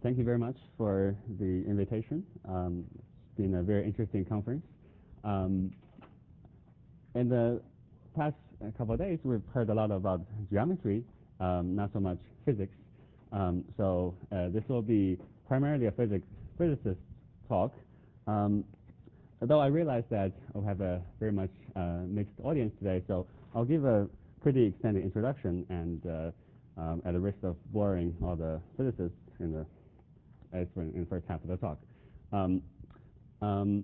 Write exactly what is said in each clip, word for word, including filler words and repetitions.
thank you very much for the invitation. Um, it's been a very interesting conference. Um, in the past couple of days, we've heard a lot about geometry, um, not so much physics. Um, so uh, this will be primarily a physics physicist talk. Um, although I realize that I'll have a very much uh, mixed audience today, so I'll give a pretty extended introduction, and uh, um, at the risk of boring all the physicists in the in the first half of the talk. Um, um,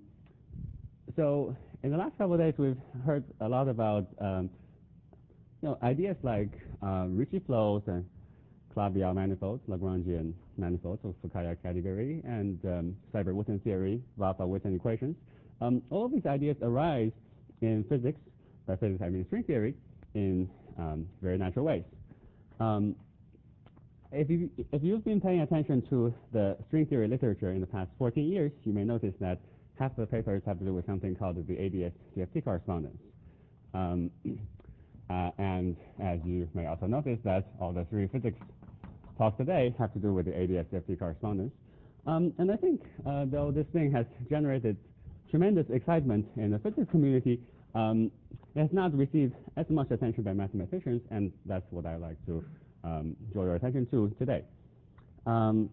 so in the last couple of days, we've heard a lot about um, you know ideas like uh, Ricci flows and Calabi-Yau manifolds, Lagrangian manifolds of Fukaya category, and um, Seiberg-Witten theory, Vafa-Witten equations. Um, all of these ideas arise in physics, by physics I mean string theory, in um, very natural ways. Um, if, you, if you've been paying attention to the string theory literature in the past fourteen years, you may notice that half the papers have to do with something called the A D S C F T correspondence. Um, uh, and as you may also notice that all the three physics talks today have to do with the A D S C F T correspondence. Um, and I think, uh, though this thing has generated tremendous excitement in the physics community, um, it has not received as much attention by mathematicians, and that's what I like to um, draw your attention to today. Um,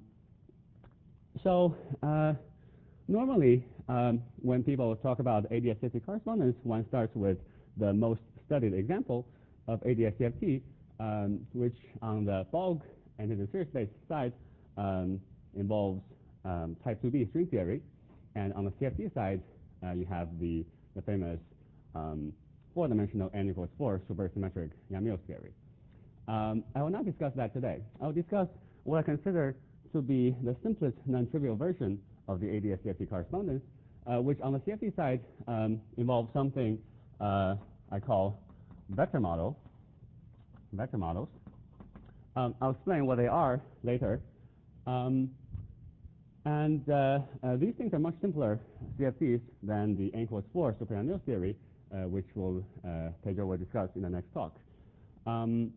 so uh, normally, um, when people talk about A D S C F T correspondence, one starts with the most studied example of A D S C F T, um, which on the bulk and in the series space side um, involves um, type two B string theory, and on the C F T side, uh, you have the, the famous um, four-dimensional n equals four supersymmetric Yang-Mills theory. Um, I will not discuss that today. I will discuss what I consider to be the simplest non-trivial version of the A D S C F T correspondence, uh, which on the C F T side um, involves something uh, I call vector model, vector models. Um, I'll explain what they are later. Um, and uh, uh, these things are much simpler C F Ts than the n equals four super Yang-Mills theory, uh, which will uh, Pedro will discuss in the next talk. Um,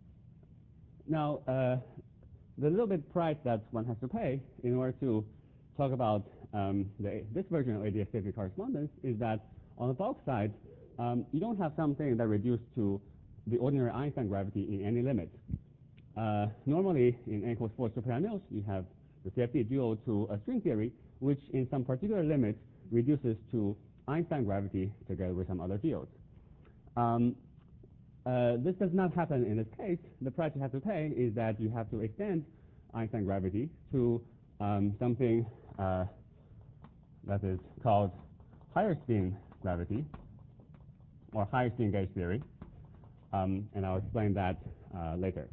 now, uh, the little bit price that one has to pay in order to talk about um, the, this version of A D S C F T correspondence is that on the bulk side, um, you don't have something that reduced to the ordinary Einstein gravity in any limit. Uh, normally, in n equals four super Yang-Mills, you have the C F T dual to a string theory, which in some particular limit reduces to Einstein gravity together with some other fields. Um, uh, this does not happen in this case. The price you have to pay is that you have to extend Einstein gravity to um, something uh, that is called higher spin gravity, or higher spin gauge theory, um, and I'll explain that uh, later.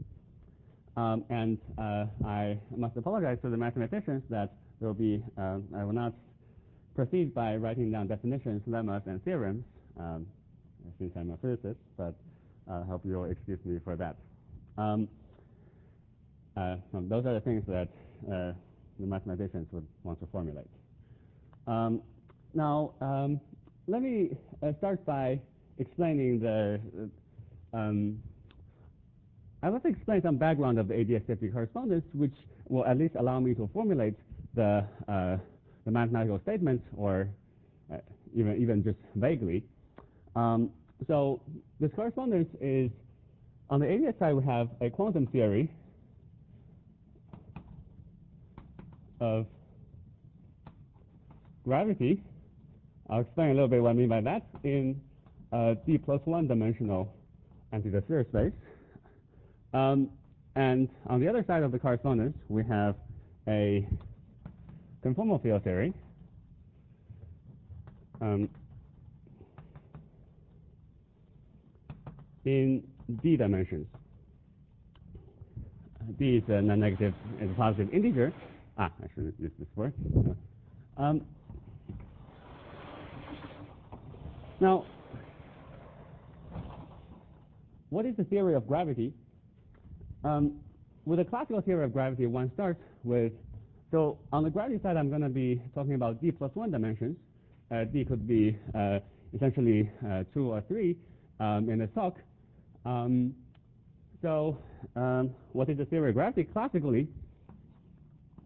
Um, and uh, I must apologize to the mathematicians that there will be, uh, I will not proceed by writing down definitions, lemmas, and theorems, um, since I'm a physicist, but I uh, hope you'll excuse me for that. Um, uh, those are the things that uh, the mathematicians would want to formulate. Um, now, um, let me uh, start by explaining the uh, um, I want to explain some background of the A D S C F T correspondence, which will at least allow me to formulate the, uh, the mathematical statements, or uh, even, even just vaguely. Um, so this correspondence is, on the A D S side, we have a quantum theory of gravity. I'll explain a little bit what I mean by that in uh, d plus one dimensional anti-de Sitter space. Um, and on the other side of the correspondence, we have a conformal field theory um, in d dimensions. D is a non-negative, is a positive integer. Ah, I should use this word. Um, now, what is the theory of gravity? Um, with a classical theory of gravity, one starts with, so on the gravity side, I'm going to be talking about d plus one dimensions. Uh, d could be uh, essentially uh, two or three um, in this talk. Um, so um, what is the theory of gravity? Classically,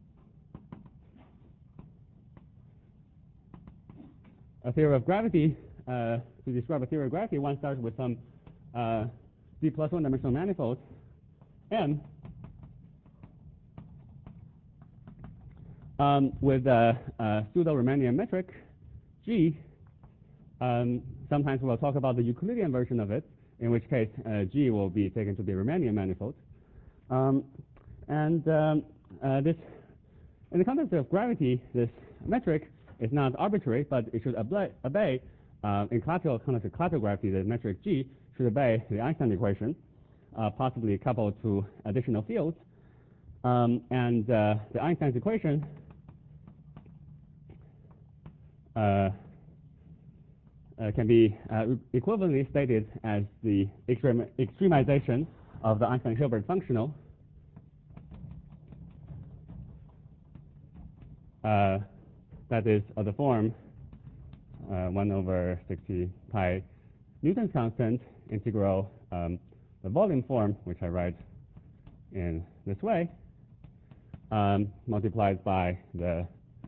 a theory of gravity, uh, to describe a theory of gravity, one starts with some uh, d plus one dimensional manifold M um, with a, a pseudo-Riemannian metric G. Um, sometimes we'll talk about the Euclidean version of it, in which case uh, G will be taken to be a Riemannian manifold. Um, and um, uh, this, in the context of gravity, this metric is not arbitrary, but it should obey, obey uh, in classical context of classical gravity, the metric G should obey the Einstein equation, uh, possibly coupled to additional fields. Um, and uh, the Einstein's equation uh, uh, can be uh, equivalently stated as the extrem extremization of the Einstein-Hilbert functional. Uh, that is of the form uh, one over sixty pi Newton's constant integral um, the volume form, which I write in this way, um, multiplied by the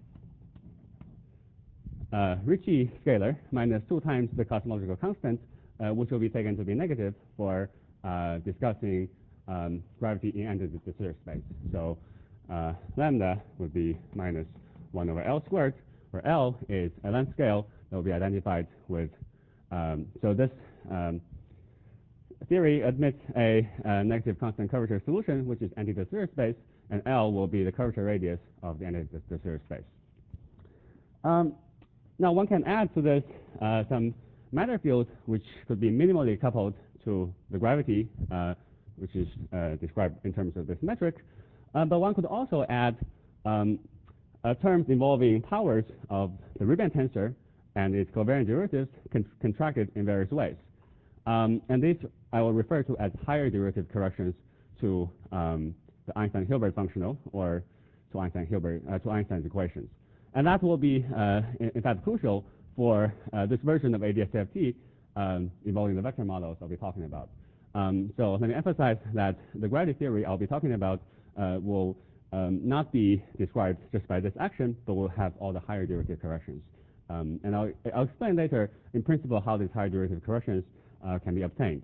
uh, Ricci scalar minus two times the cosmological constant, uh, which will be taken to be negative for uh, discussing um, gravity in anti-de Sitter space. So uh, lambda would be minus one over L squared, where L is a length scale that will be identified with. Um, so this um, theory admits a, a negative constant curvature solution, which is anti-de Sitter space, and L will be the curvature radius of the anti-de Sitter space. Um, now one can add to this uh, some matter fields which could be minimally coupled to the gravity, uh, which is uh, described in terms of this metric. Uh, but one could also add um, uh, terms involving powers of the Riemann tensor and its covariant derivatives con contracted in various ways. Um, and these I will refer to as higher derivative corrections to um, the Einstein-Hilbert functional, or to Einstein-Hilbert uh, to Einstein's equations. And that will be, uh, in, in fact, crucial for uh, this version of A D S C F T um, involving the vector models I'll be talking about. Um, so let me emphasize that the gravity theory I'll be talking about uh, will um, not be described just by this action, but will have all the higher derivative corrections. Um, and I'll, I'll explain later, in principle, how these higher derivative corrections uh, can be obtained.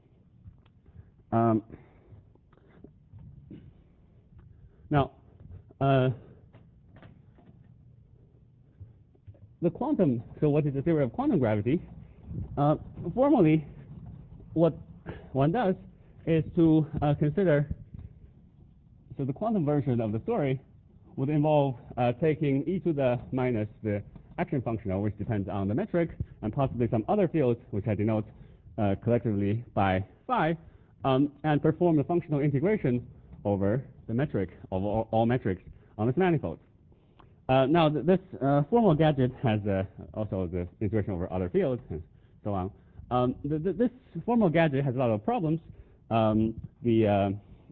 Um, now, uh, the quantum, so what is the theory of quantum gravity? Uh, formally, what one does is to uh, consider, so the quantum version of the story would involve uh, taking e to the minus the action functional, which depends on the metric, and possibly some other fields, which I denote uh, collectively by phi, um, and perform the functional integration over the metric of all, all metrics on this manifold. Uh, now, th this uh, formal gadget has uh, also the integration over other fields and so on. Um, th th this formal gadget has a lot of problems. Um, the uh,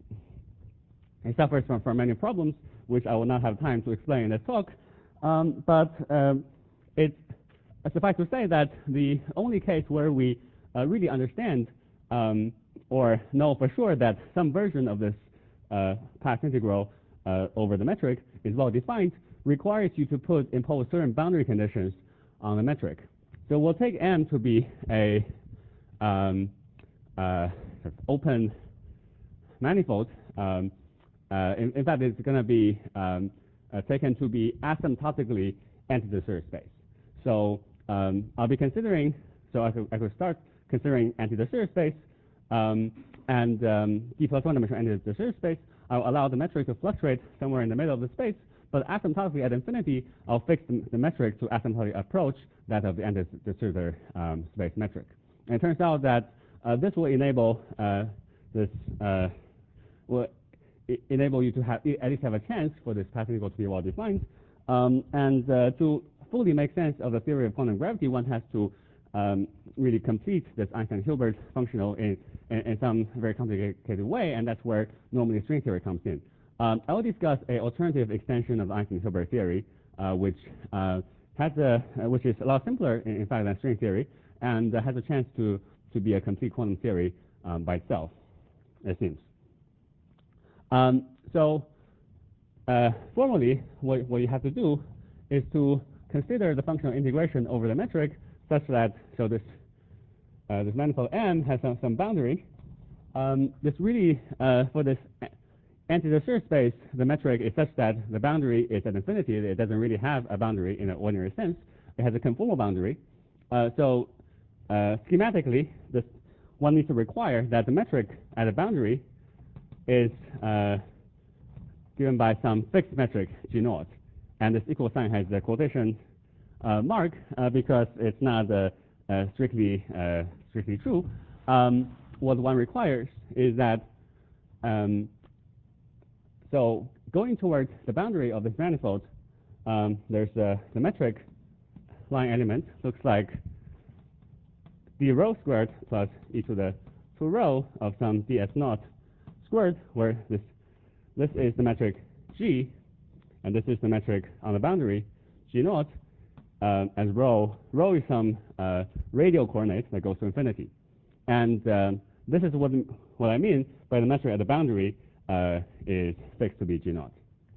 it suffers from, from many problems, which I will not have time to explain in this talk. Um, but um, it's suffice to say that the only case where we uh, really understand um, or know for sure that some version of this uh, path integral uh, over the metric is well defined requires you to put impose certain boundary conditions on the metric. So we'll take M to be a um, uh, sort of open manifold. Um, uh, in, in fact, it's going to be um, uh, taken to be asymptotically anti-de Sitter space. So um, I'll be considering, so I could, I could start considering anti-de Sitter space um, and um, d plus one dimensional anti-de Sitter space. I'll allow the metric to fluctuate somewhere in the middle of the space, but asymptotically at infinity, I'll fix the, the metric to asymptotically approach that of the anti-de Sitter um, space metric. And it turns out that uh, this will enable uh, this uh, will enable you to have at least have a chance for this path integral to be well defined. Um, and uh, to fully make sense of the theory of quantum gravity, one has to um, really complete this Einstein-Hilbert functional in, in, in some very complicated way, and that's where normally string theory comes in. Um, I will discuss an alternative extension of the Einstein-Hilbert theory, uh, which uh, has a, uh, which is a lot simpler, in, in fact, than string theory, and uh, has a chance to to be a complete quantum theory um, by itself, it seems. Um, so, uh, formally, what what you have to do is to consider the functional integration over the metric such that, so this, uh, this manifold M has some, some boundary. Um, this really, uh, for this anti-Saussure space, the metric is such that the boundary is at infinity. It doesn't really have a boundary in an ordinary sense. It has a conformal boundary. Uh, so uh, schematically, this one needs to require that the metric at a boundary is uh, given by some fixed metric G naught. And this equal sign has the quotation uh, mark uh, because it's not uh, uh, strictly uh, strictly true. Um, what one requires is that um, so going towards the boundary of this manifold, um, there's uh, the metric line element looks like d rho squared plus e to the two rho of some ds naught squared, where this this is the metric g, and this is the metric on the boundary g naught, uh, as rho rho is some uh, radial coordinate that goes to infinity, and um, this is what what I mean by the metric at the boundary uh, is fixed to be g naught.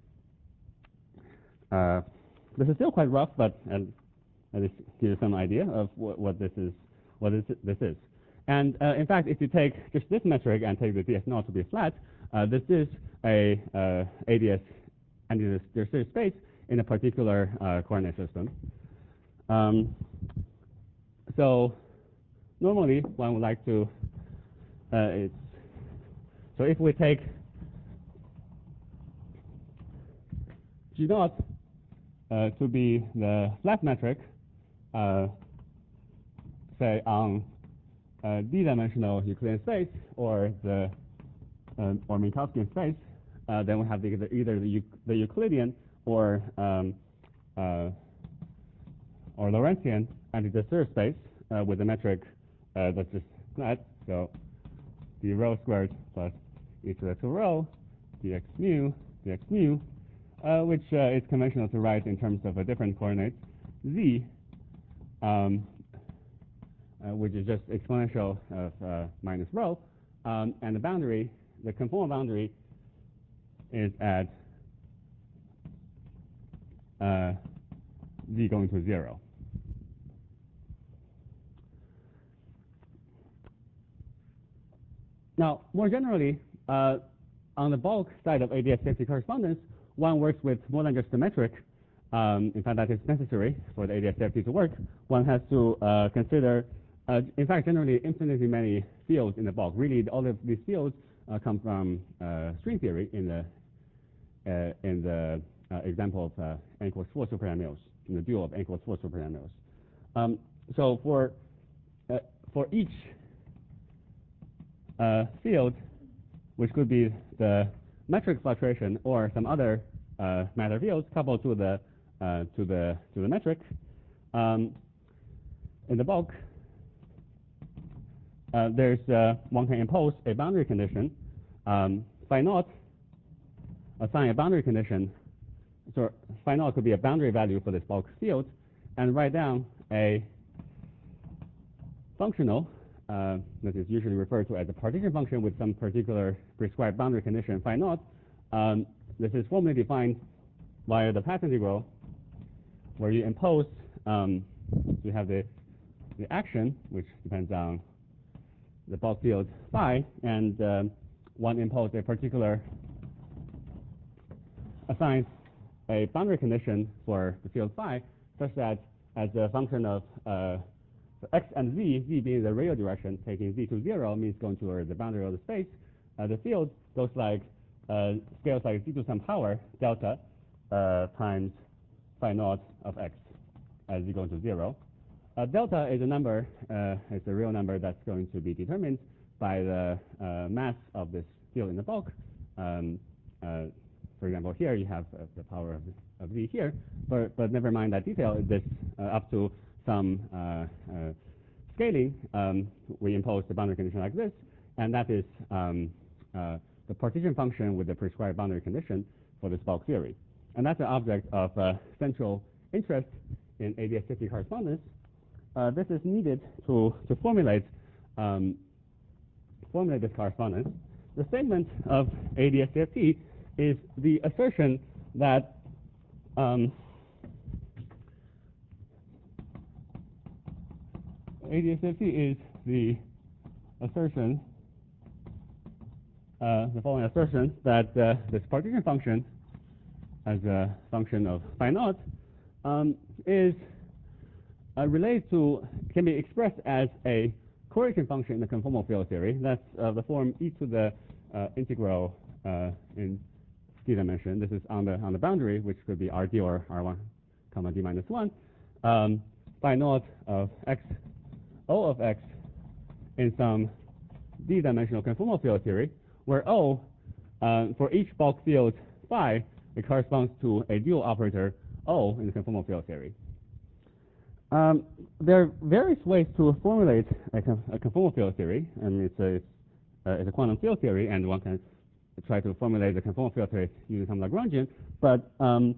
Uh, this is still quite rough, but uh, at least give you some idea of what, what this is. What is this is. And uh, in fact, if you take just this metric and take the ds naught to be flat, uh, this is a uh, A D S anti-Saussure space in a particular uh, coordinate system. Um, so normally one would like to, uh, it's, so if we take G naught uh, to be the flat metric, uh, say on uh, d-dimensional Euclidean space or the uh, or Minkowskian space, uh, then we have the, the, either the, the Euclidean or um, uh, or Lorentzian anti-Saussure space uh, with the metric uh, that's just flat. So d rho squared plus e to the two rho dx mu dx mu, uh, which uh, is conventional to write in terms of a different coordinate z. Um, Uh, which is just exponential of uh, minus rho, um, and the boundary, the conformal boundary, is at uh, z going to zero. Now, more generally, uh, on the bulk side of A D S C F T correspondence, one works with more than just the metric. Um, in fact, that is necessary for the A D S C F T to work. One has to uh, consider Uh, in fact, generally, infinitely many fields in the bulk. Really, all of these fields uh, come from uh, string theory in the uh, in the uh, example of uh, n equals four supernomials, in the dual of n equals four supernomials. Um, so for uh, for each uh, field, which could be the metric fluctuation or some other uh, matter fields coupled to the uh, to the to the metric, um, in the bulk. Uh, there's uh, one can impose a boundary condition, um, phi naught, assign a boundary condition. So phi naught could be a boundary value for this bulk field, and write down a functional uh, that is usually referred to as a partition function with some particular prescribed boundary condition phi naught. Um, this is formally defined via the path integral, where you impose, um, you have the the action, which depends on the bulk field phi, and um, one imposes a particular, assigns a boundary condition for the field phi, such that as a function of uh, x and z, z being the radial direction, taking z to zero means going toward the boundary of the space, uh, the field goes like, uh, scales like z to some power, delta, uh, times phi naught of x as z goes to zero. Uh, delta is a number, uh, it's a real number that's going to be determined by the uh, mass of this field in the bulk. Um, uh, for example, here you have uh, the power of, of z here, but, but never mind that detail. This uh, up to some uh, uh, scaling, um, we impose the boundary condition like this, and that is um, uh, the partition function with the prescribed boundary condition for this bulk theory. And that's an object of uh, central interest in A D S C F T correspondence. Uh, this is needed to, to formulate, um, formulate this correspondence. The statement of A D S C F T is the assertion that um, A D S C F T is the assertion, uh, the following assertion that uh, this partition function as a function of phi naught um, is uh, related to, can be expressed as a correlation function in the conformal field theory. That's uh, the form e to the uh, integral uh, in d dimension. This is on the on the boundary, which could be R D or R one comma d minus one, um, phi naught of x, O of x in some d-dimensional conformal field theory, where O, uh, for each bulk field phi, it corresponds to a dual operator O in the conformal field theory. Um, there are various ways to formulate a, a conformal field theory, and it's a, uh, it's a quantum field theory, and one can try to formulate the conformal field theory using some Lagrangian, but um,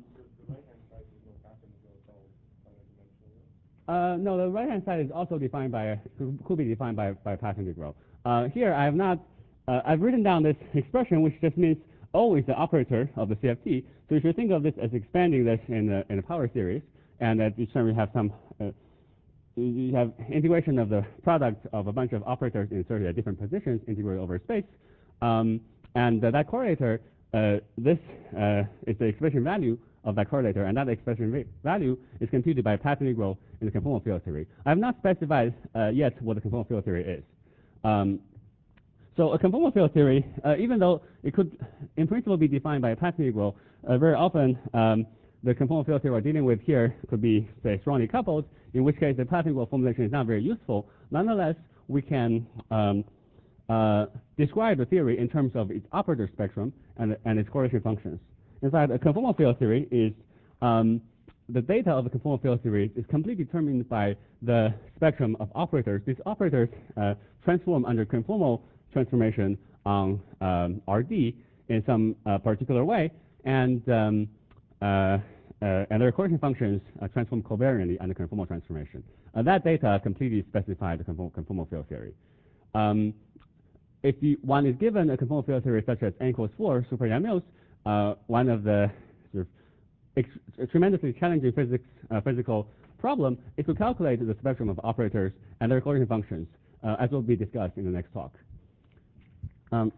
Uh, no, the right-hand side is also defined by, could be defined by, by path integral. Uh, here I have not, uh, I've written down this expression, which just means O is the operator of the C F T. So you should think of this as expanding this in the, in the power series, and at each time we have some, uh, you have integration of the product of a bunch of operators inserted at different positions, integrated over space. Um, and uh, that correlator, uh, this uh, is the expression value of that correlator, and that expression value is computed by path integral in the conformal field theory. I have not specified uh, yet what the conformal field theory is. Um, so a conformal field theory, uh, even though it could in principle be defined by a path integral, uh, very often um, the conformal field theory we're dealing with here could be, say, strongly coupled, in which case the path integral formulation is not very useful. Nonetheless, we can um, uh, describe the theory in terms of its operator spectrum and, and its correlation functions. In fact, a conformal field theory is, um, the data of the conformal field theory is completely determined by the spectrum of operators. These operators uh, transform under conformal transformation on um, R D in some uh, particular way, and, um, uh, uh, and their correlation functions uh, transform covariantly under conformal transformation. Uh, that data completely specifies the conformal, conformal field theory. Um, if you, one is given a conformal field theory such as n equals four super Yang-Mills, Uh, one of the sort of ex tremendously challenging physics, uh, physical problem is to calculate the spectrum of operators and their correlation functions, uh, as will be discussed in the next talk. Um,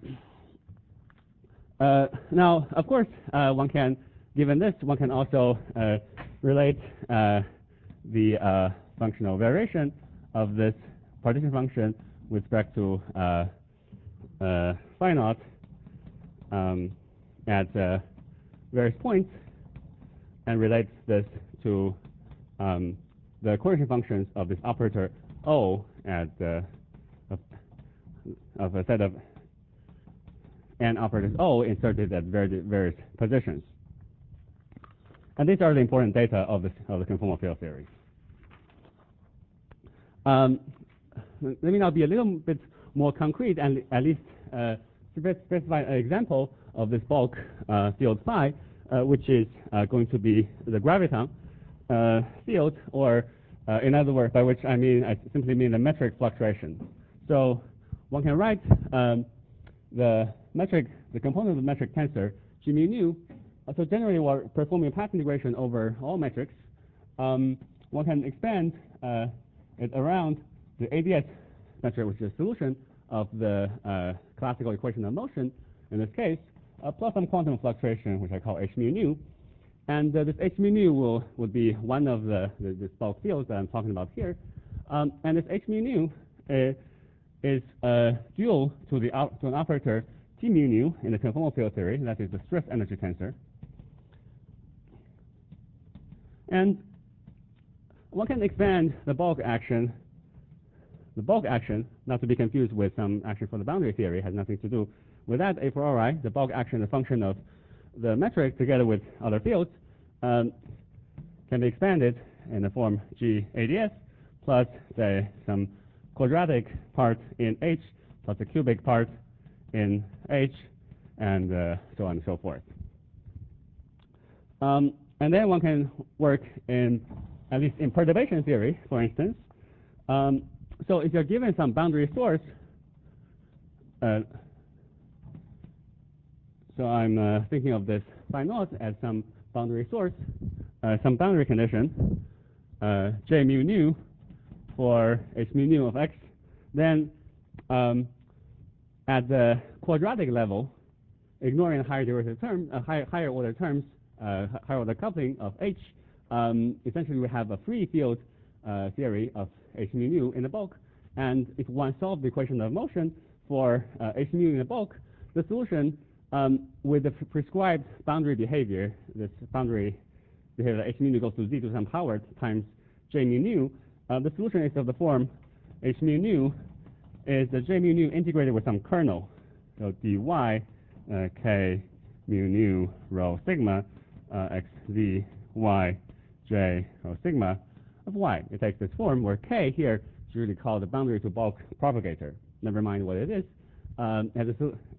uh, now, of course, uh, one can, given this, one can also uh, relate uh, the uh, functional variation of this partition function with respect to uh, uh, phi naught. Um, at uh, various points and relates this to um, the correlation functions of this operator O at uh, of, of a set of n operators O inserted at very, various positions. And these are the important data of, this, of the conformal field theory. Um, let me now be a little bit more concrete and at least uh, specify an example of this bulk uh, field phi, uh, which is uh, going to be the graviton uh, field, or uh, in other words, by which I mean, I simply mean the metric fluctuation. So one can write um, the metric, the component of the metric tensor, G mu nu. Uh, so generally, we're performing path integration over all metrics. Um, one can expand uh, it around the A D S metric, which is a solution of the uh, classical equation of motion, in this case, uh, plus some quantum fluctuation, which I call h mu nu. And uh, this h mu nu will, would be one of the, the, the bulk fields that I'm talking about here. Um, and this h mu nu uh, is uh, dual to, the, to an operator t mu nu in the conformal field theory, that is the stress energy tensor. And one can expand the bulk action The bulk action, not to be confused with some action for the boundary theory, has nothing to do with that a priori. The bulk action, the function of the metric together with other fields, um, can be expanded in the form G A D S plus, say, some quadratic part in H plus a cubic part in H, and uh, so on and so forth. Um, and then one can work in, at least in perturbation theory, for instance. Um, So if you're given some boundary source, uh, so I'm uh, thinking of this phi naught as some boundary source, uh, some boundary condition, uh, J mu nu for h mu nu of x, then um, at the quadratic level, ignoring higher derivative terms, uh, higher, higher order terms, uh, higher order coupling of h, um, essentially we have a free field uh, theory of h mu nu in the bulk. And if one solves the equation of motion for uh, h mu in the bulk, the solution um, with the prescribed boundary behavior, this boundary behavior that h mu nu goes to z to some power times j mu nu, uh, the solution is of the form h mu nu is the j mu nu integrated with some kernel, so dy uh, k mu nu rho sigma uh, x z y j rho sigma of y. It takes this form where k here is really called the boundary to bulk propagator. Never mind what it is. Um, as a,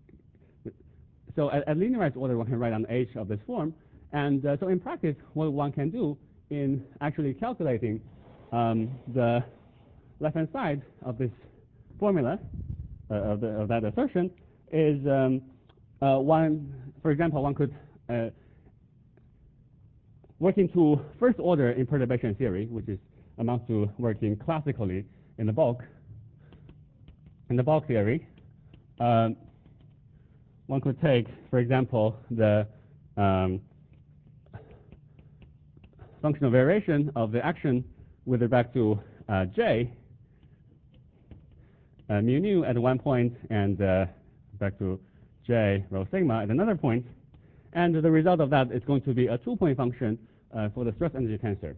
so at, at linearized order, one can write on h of this form. And uh, so in practice, what one can do in actually calculating um, the left-hand side of this formula, uh, of, the, of that assertion, is um, uh, one, for example, one could uh, working to first order in perturbation theory, which is amounts to working classically in the bulk. In the bulk theory, um, one could take, for example, the um, functional variation of the action with respect to uh, j, uh, mu nu at one point, and uh, back to j rho sigma at another point. And the result of that is going to be a two-point function uh, for the stress energy tensor.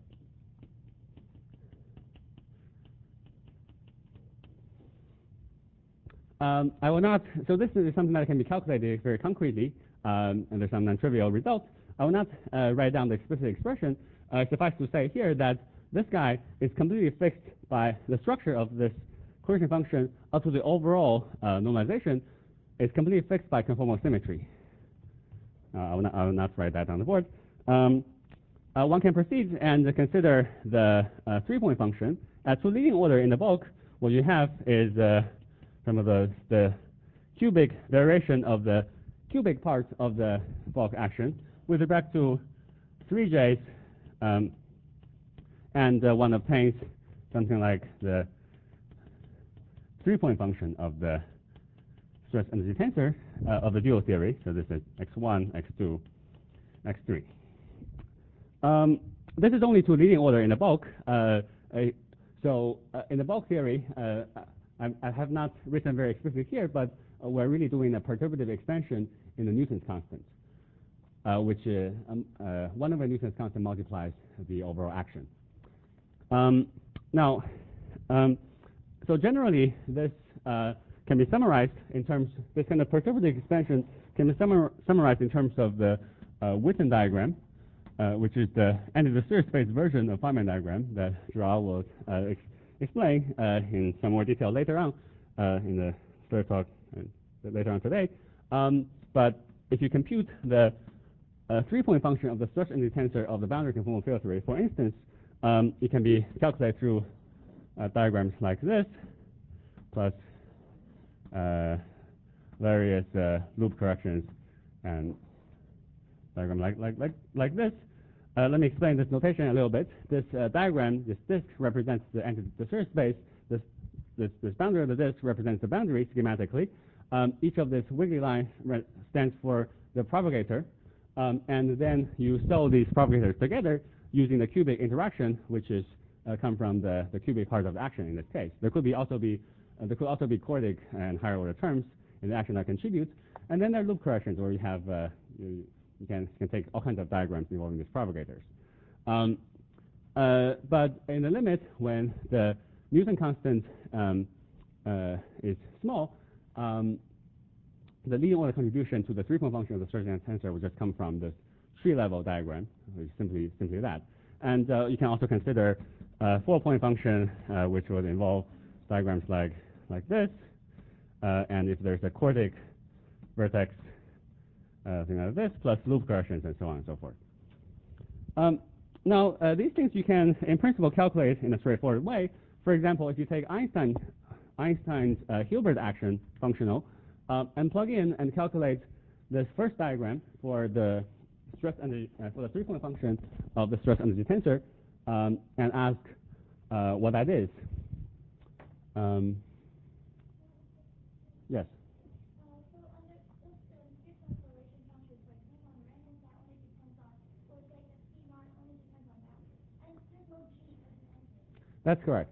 Um, I will not, so this is something that can be calculated very concretely, um, and there's some non-trivial results. I will not uh, write down the explicit expression. Uh, suffice to say here that this guy is completely fixed by the structure of this coercion function up to the overall uh, normalization is completely fixed by conformal symmetry. Uh, I, will not, I will not write that on the board. Um, uh, one can proceed and consider the uh, three-point function. At two leading order in the bulk, what you have is uh, some of the, the cubic variation of the cubic part of the bulk action with respect to three j's, um, and uh, one obtains something like the three-point function of the stress energy tensor uh, of the dual theory. So this is x one, x two, x three. Um, this is only to leading order in the bulk. Uh, a, so uh, in the bulk theory, uh, I, I have not written very explicitly here, but uh, we're really doing a perturbative expansion in the Newton's constant, uh, which uh, um, uh, one over Newton's constant multiplies the overall action. Um, now, um, so generally, this uh, can be summarized in terms, this kind of perturbative expansion can be summar summarized in terms of the uh, Witten diagram, uh, which is the anti-de Sitter space version of Feynman diagram that Joao will uh, ex explain uh, in some more detail later on uh, in the third talk and later on today. Um, but if you compute the uh, three-point function of the stress energy tensor of the boundary conformal field theory, for instance, um, it can be calculated through uh, diagrams like this, plus uh, various uh, loop corrections and diagram like like like like this. Uh, let me explain this notation a little bit. This uh, diagram, this disk represents the anti-de Sitter space. This this this boundary of the disk represents the boundary schematically. Um, each of these wiggly lines stands for the propagator, um, and then you sew these propagators together using the cubic interaction, which is uh, come from the the cubic part of the action in this case. There could be also be uh, there could also be quartic and higher order terms in the action that contribute, and then there are loop corrections where you have uh, you, you can you can take all kinds of diagrams involving these propagators. Um, uh, but in the limit, when the Newton constant um, uh, is small, um, the leading order contribution to the three-point function of the stress energy tensor will just come from this tree-level diagram, which is simply simply that. And uh, you can also consider a four-point function, uh, which would involve diagrams like like this. Uh, and if there's a quartic vertex, uh, thing like this, plus loop corrections and so on and so forth. Um, now, uh, these things you can, in principle, calculate in a straightforward way. For example, if you take Einstein, Einstein's uh, Hilbert action functional uh, and plug in and calculate this first diagram for the stress energy uh, for the three-point function of the stress energy tensor, um, and ask uh, what that is. Um, yes. That's correct.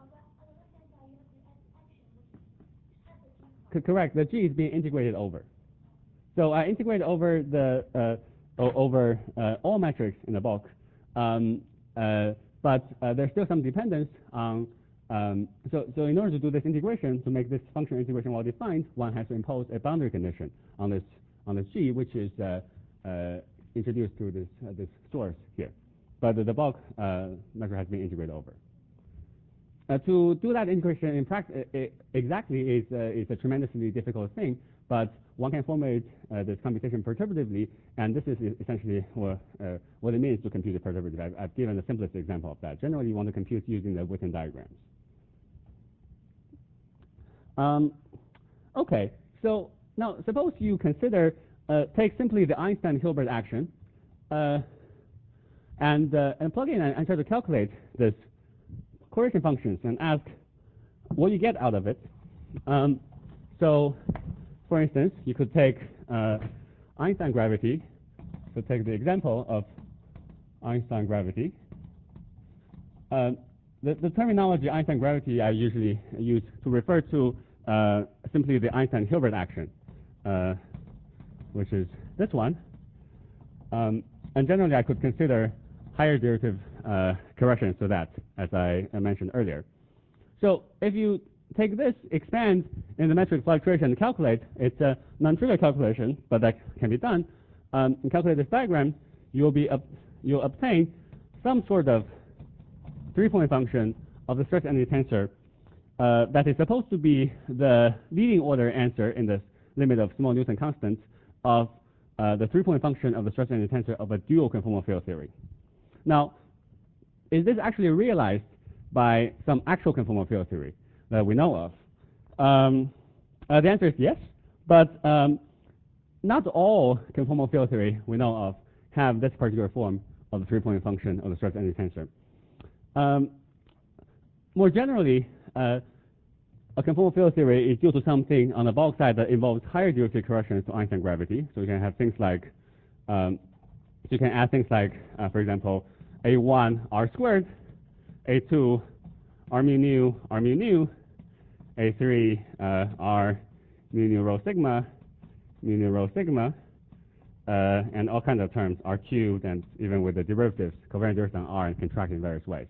C correct. The G is being integrated over. So I integrate over the uh, over uh, all metrics in the bulk, um, uh, but uh, there's still some dependence on. Um, so, so in order to do this integration, to make this function integration well defined, one has to impose a boundary condition on this on this G, which is uh, uh, introduced through this uh, this source here. But the, the bulk uh, measure has been integrated over. Uh, to do that integration in practice exactly is uh, is a tremendously difficult thing, but one can formulate uh, this computation perturbatively, and this is essentially what, uh, what it means to compute it perturbatively. I've, I've given the simplest example of that. Generally, you want to compute using the Witten diagrams. Um, okay, so now suppose you consider, uh, take simply the Einstein-Hilbert action, uh, and, uh, and plug in and, and try to calculate this correlation functions and ask what you get out of it. Um, so, for instance, you could take uh, Einstein gravity, so take the example of Einstein gravity. Uh, the, the terminology Einstein gravity I usually use to refer to uh, simply the Einstein-Hilbert action, uh, which is this one. Um, and generally, I could consider higher derivative uh, corrections to that, as I mentioned earlier. So if you take this, expand in the metric fluctuation and calculate, it's a non-trivial calculation, but that can be done. Um, and calculate this diagram, you'll be up, you'll obtain some sort of three-point function of the stress energy tensor uh, that is supposed to be the leading order answer in the limit of small Newton constants of uh, the three-point function of the stress energy tensor of a dual conformal field theory. Now, is this actually realized by some actual conformal field theory that we know of? Um, uh, the answer is yes, but um, not all conformal field theory we know of have this particular form of the three-point function of the stress energy tensor. Um, more generally, uh, a conformal field theory is due to something on the bulk side that involves higher derivative corrections to Einstein gravity. So you can have things like, um, so you can add things like, uh, for example, A one R squared, A two R mu nu, R mu nu, A three uh, R mu nu rho sigma, mu nu rho sigma, uh, and all kinds of terms, R cubed, and even with the derivatives, covariant derivatives on R and contract in various ways.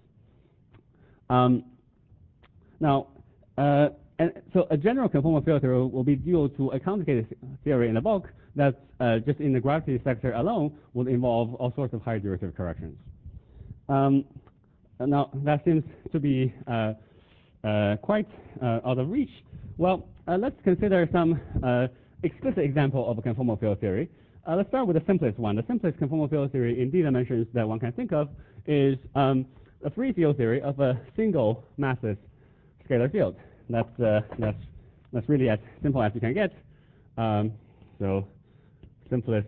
Um, now, uh, and so a general conformal field theory will be due to a complicated theory in the bulk that uh, just in the gravity sector alone would involve all sorts of high derivative corrections. Um, now, that seems to be uh, uh, quite uh, out of reach. Well, uh, let's consider some uh, explicit example of a conformal field theory. Uh, let's start with the simplest one. The simplest conformal field theory in d dimensions that one can think of is um, a free field theory of a single massless scalar field. That's uh, that's that's really as simple as you can get. Um, so simplest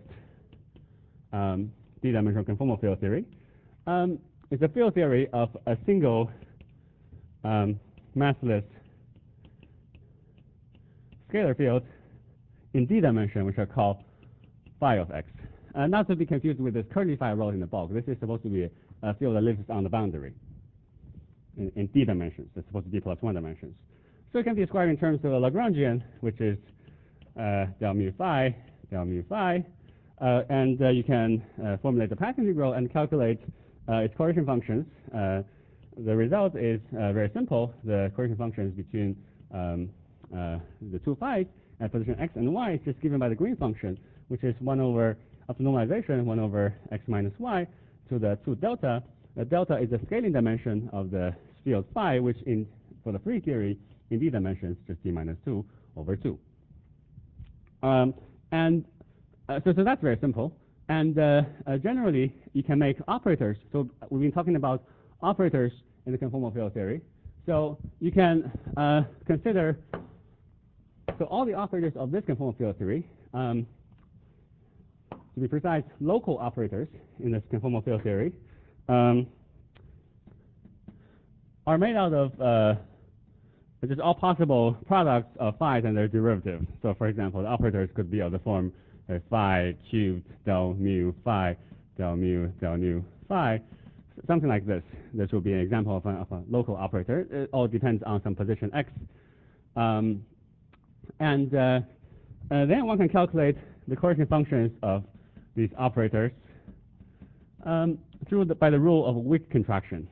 um, d-dimensional conformal field theory um, is a field theory of a single um, massless scalar field in d dimension, which are called phi of x. Uh, not to be confused with this curly phi rolled in the bulk. This is supposed to be a field that lives on the boundary in, in d dimensions. It's supposed to be plus one dimensions. So it can be described in terms of a Lagrangian, which is uh, del mu phi, del mu phi, uh, and uh, you can uh, formulate the path integral and calculate uh, its correlation functions. Uh, the result is uh, very simple. The correlation functions between um, uh, the two phi's at position x and y is just given by the Green function, which is one over, after normalization, one over x minus y to the two delta. The delta is the scaling dimension of the field phi, which in for the free theory in d dimensions just d minus two over two. Um, and uh, so, so that's very simple. And uh, uh, generally, you can make operators. So we've been talking about operators in the conformal field theory. So you can uh, consider, so all the operators of this conformal field theory, um, to be precise, local operators in this conformal field theory, um, are made out of uh, just all possible products of phi's and their derivatives. So, for example, the operators could be of the form uh, phi cubed del mu phi del mu del nu phi, something like this. This will be an example of a, of a local operator. It all depends on some position x. Um, and uh, uh, then one can calculate the coefficient functions of these operators um, through the, by the rule of Wick contraction.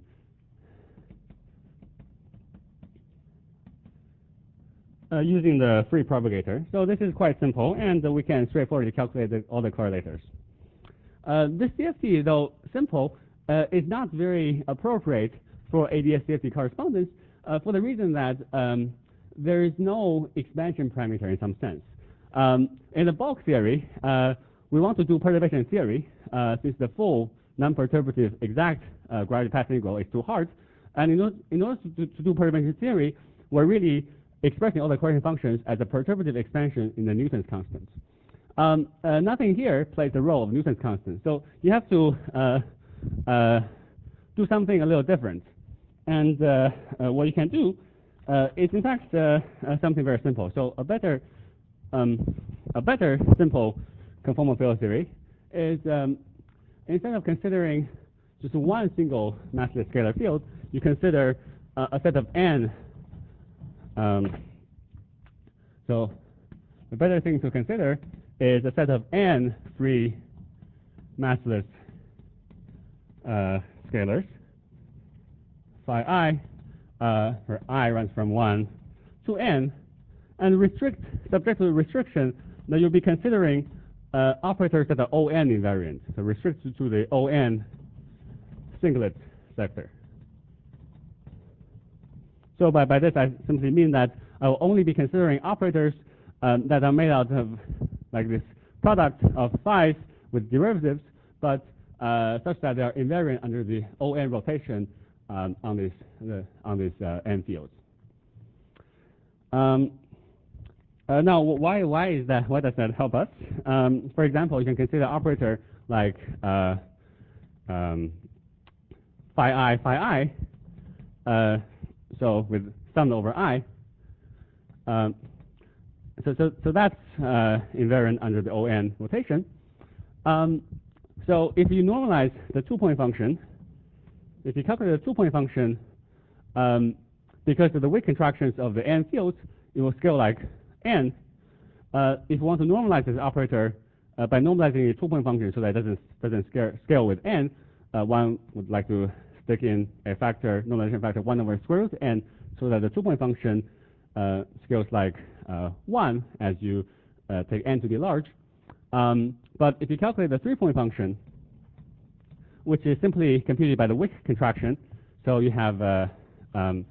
Uh, using the free propagator. So this is quite simple, and uh, we can straightforwardly calculate the, all the correlators. Uh, this C F T, though simple, uh, is not very appropriate for A D S C F T correspondence uh, for the reason that um, there is no expansion parameter in some sense. Um, in the bulk theory, uh, we want to do perturbation theory uh, since the full non-perturbative exact uh, gravity path integral is too hard. And in order, in order to, to do perturbation theory, we're really expressing all the coefficient functions as a perturbative expansion in the Newton's constant. Um, uh, nothing here plays the role of Newton's constant. So you have to uh, uh, do something a little different. And uh, uh, what you can do uh, is, in fact, uh, uh, something very simple. So a better, um, a better simple conformal field theory is um, instead of considering just one single massless scalar field, you consider uh, a set of n. Um, so the better thing to consider is a set of n free massless uh, scalars, phi I, uh, where I runs from one to n, and restrict, subject to restriction, that you'll be considering uh, operators that are O N invariant, so restrict to the O N singlet sector. So by, by this, I simply mean that I will only be considering operators um, that are made out of like this product of phi's with derivatives, but uh, such that they are invariant under the O N rotation um, on this the, on these uh, n fields. Um, uh, now, why why is that? Why does that help us? Um, for example, you can consider operator like uh, um, phi I phi I. Uh, So with sum over I, um, so, so, so that's uh, invariant under the O N rotation. Um, so if you normalize the two-point function, if you calculate the two-point function, um, because of the Wick contractions of the n fields, it will scale like n. Uh, if you want to normalize this operator uh, by normalizing the two-point function so that it doesn't, doesn't scale, scale with n, uh, one would like to stick in a factor, normalization factor one over square root n, so that the two-point function uh, scales like uh, one as you uh, take n to be large. Um, but if you calculate the three-point function, which is simply computed by the Wick contraction, so you have uh, um,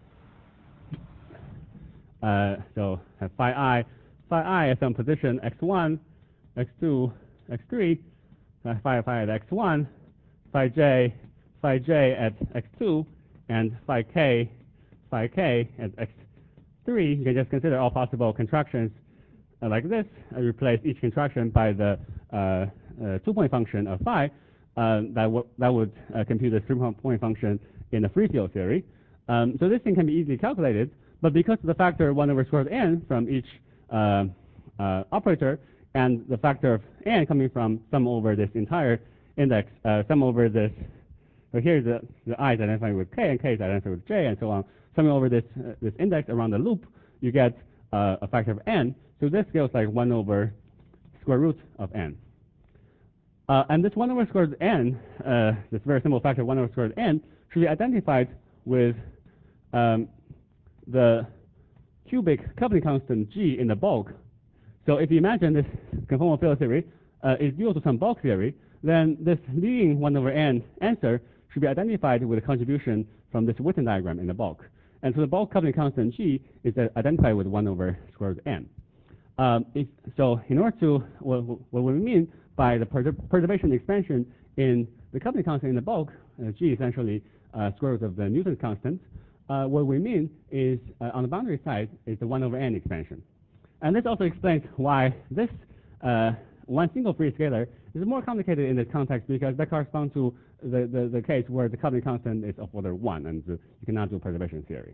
uh, so have phi I, phi I at some position x one, x two, x three, uh, phi phi at x one, phi j, phi j at x two, and phi k, phi k at x three. You can just consider all possible contractions uh, like this, and replace each contraction by the uh, uh, two-point function of phi. Uh, that, that would uh, compute the three-point function in the free field theory. Um, so this thing can be easily calculated, but because of the factor one over square root n from each uh, uh, operator, and the factor of n coming from sum over this entire index, uh, sum over this. So here the, the I is identified with k, and k is identified with j, and so on. Summing over this uh, this index around the loop, you get uh, a factor of n. So this scales like one over square root of n. Uh, and this one over square root of n, uh, this very simple factor one over square root of n, should be identified with um, the cubic coupling constant g in the bulk. So if you imagine this conformal field theory uh, is due to some bulk theory, then this leading one over n answer should be identified with a contribution from this Witten diagram in the bulk. And so the bulk coupling constant g is identified with one over square root of n. Um, if, so in order to, what, what we mean by the perturbation expansion in the coupling constant in the bulk, uh, g essentially uh, square root of the Newton's constant, uh, what we mean is uh, on the boundary side is the one over n expansion. And this also explains why this uh, one single free scalar is more complicated in this context because that corresponds to the, the, the case where the coupling constant is of order one, and uh, you cannot do perturbation theory.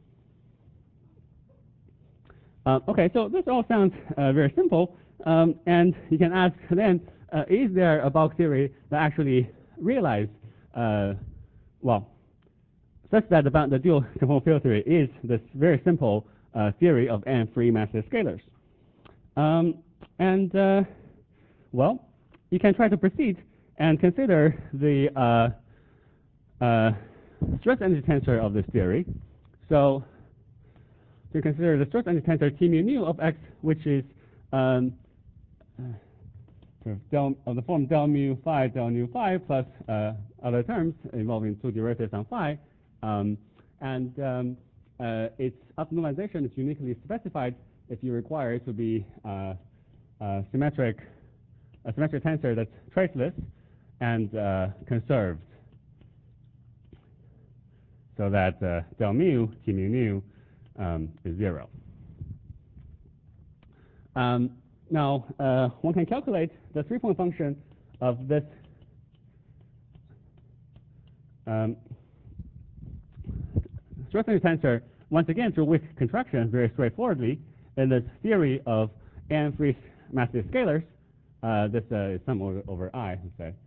Uh, okay, so this all sounds uh, very simple, um, and you can ask then, uh, is there a bulk theory that actually realized, uh, well, such that the, the dual conformal field theory is this very simple uh, theory of n free massless scalars? Um, and, uh, well, you can try to proceed and consider the uh, uh, stress energy tensor of this theory. So, to consider the stress energy tensor T mu nu of x, which is um, sort of, del, of the form del mu phi del nu phi plus uh, other terms involving two derivatives on phi. Um, and um, uh, its optimization is uniquely specified if you require it to be uh, uh, symmetric, a symmetric tensor that's traceless and uh, conserved, so that uh, del mu, T mu nu, um, is zero. Um, now, uh, one can calculate the three-point function of this um, stress energy tensor, once again through weak contraction, very straightforwardly, in this theory of n free massless scalars. Uh, this uh, is sum over, over I, let's say.